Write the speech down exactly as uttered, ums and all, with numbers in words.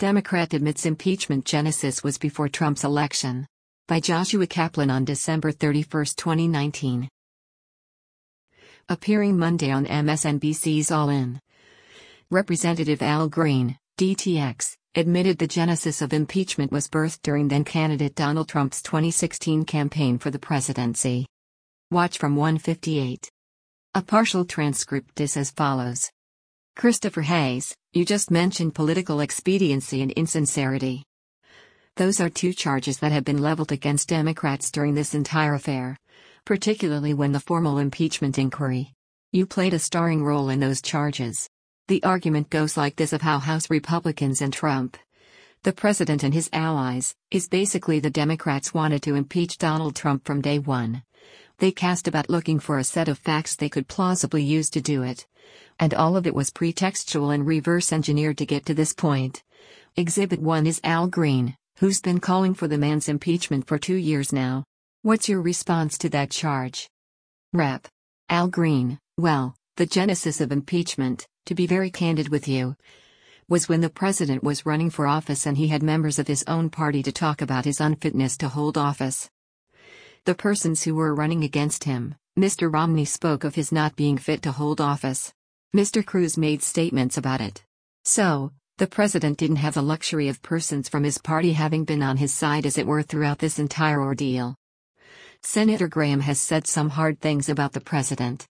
Democrat admits impeachment genesis was before Trump's election. By Joshua Kaplan on December thirty-first, twenty nineteen. Appearing Monday on M S N B C's All In, Representative Al Green, D T X, admitted the genesis of impeachment was birthed during then-candidate Donald Trump's twenty sixteen campaign for the presidency. Watch from one fifty-eight. A partial transcript is as follows. Christopher Hayes, you just mentioned political expediency and insincerity. Those are two charges that have been leveled against Democrats during this entire affair, particularly when the formal impeachment inquiry. You played a starring role in those charges. The argument goes like this of how House Republicans and Trump, the president and his allies, is basically the Democrats wanted to impeach Donald Trump from day one. They cast about looking for a set of facts they could plausibly use to do it. And all of it was pretextual and reverse-engineered to get to this point. Exhibit one is Al Green, who's been calling for the man's impeachment for two years now. What's your response to that charge? Rep. Al Green, well, the genesis of impeachment, to be very candid with you, was when the president was running for office and he had members of his own party to talk about his unfitness to hold office. The persons who were running against him, Mister Romney spoke of his not being fit to hold office. Mister Cruz made statements about it. So, the president didn't have the luxury of persons from his party having been on his side as it were throughout this entire ordeal. Senator Graham has said some hard things about the president.